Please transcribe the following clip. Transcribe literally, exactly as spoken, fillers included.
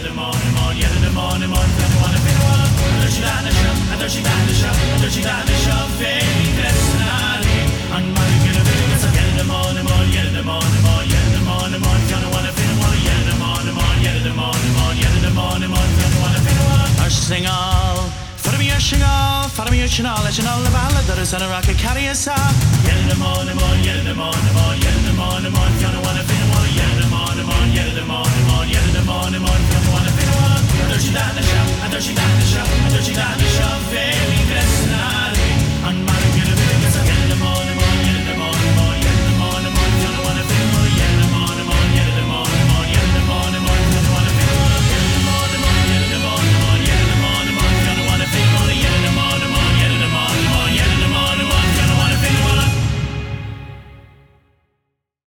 Sing all, for me a sing all, for me a sing all, and all the ballad that is on a rocket carry us up. Yell the morning, morning, yell the morning, morning, yell the morning, morning,